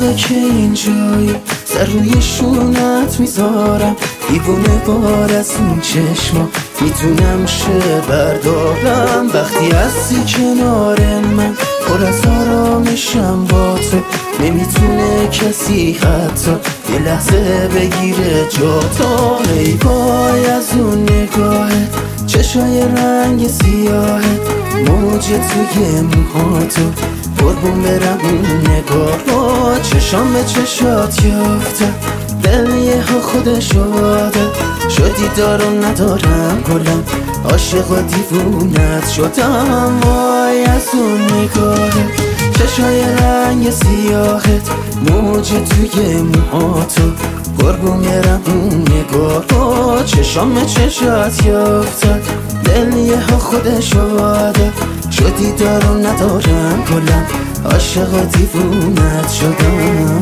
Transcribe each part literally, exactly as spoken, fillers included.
موقع که اینجایی سر روی شونت میذارم، دیوونه بار از این چشما میتونم شه بردارم. وقتی هستی کنار من پر از آرامشم با تو، نمیتونه کسی حتی یه لحظه بگیره جا تو. ای وای از اون نگاهت، چشای رنگ سیاهت، موج توی موهاتو، قربون برم اون نگاه. چشام به چشات یافتم، دل یه ها خودشو عادت شدی دارم ندارم گلم، عاشق و دیوونت شدم. وای از اون نگاهت، چشای رنگ سیاهت، موج توی موهاتو، قربون برم اون نگاه. چشام به چشات یافتم، دل یه ها خودشو عادت شدی دارم ندارم گلم، عاشق و دیوونت شدم.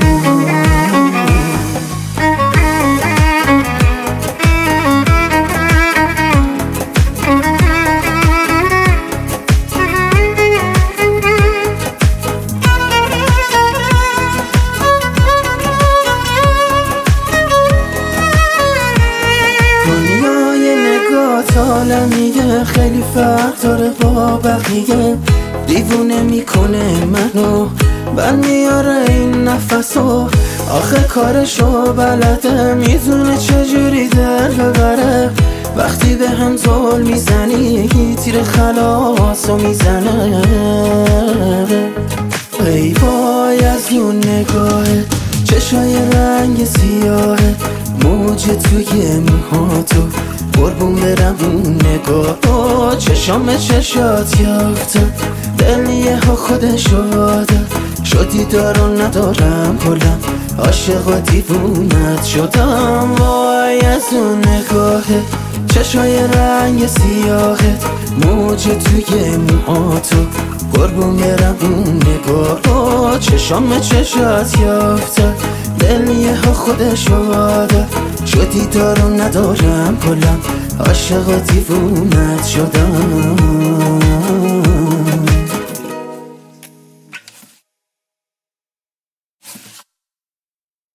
عالمیه خیلی فرق داره با بقیه، دیوونه میکنه منو بند میاره این نفسو. آخه کارشو بلده، میدونه چجوری دل ببره. وقتی به هم زل میزنی تیر خلاصو میزنه. ای وای از اون نگاهه، چشای رنگ سیاهه، موج توی موهاتو، قربون برم اون نگاه. چشام چشات یافتم، دل یه ها خودشو عادت شدی دارم ندارم گلم، عاشق و دیوونت شدم. وای از اون نگاهه، چشای رنگ سیاهت، موج توی موهاتو، قربون برم اون نگاه. چشام چشات یافتم، دل یه ها خودشو عادت شدی دارم ندارم گلم، عاشق و دیوونت شدم.